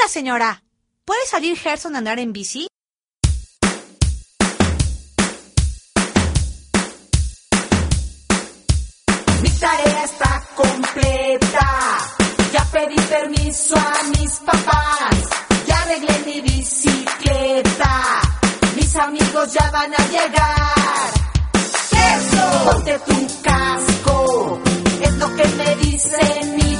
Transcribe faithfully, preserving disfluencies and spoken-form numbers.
señora. ¿Puede salir Gerson a andar en bici? Mi tarea está completa. Ya pedí permiso a mis papás. Ya arreglé mi bicicleta. Mis amigos ya van a llegar. ¡Eso! Ponte tu casco. Es lo que me dicen mis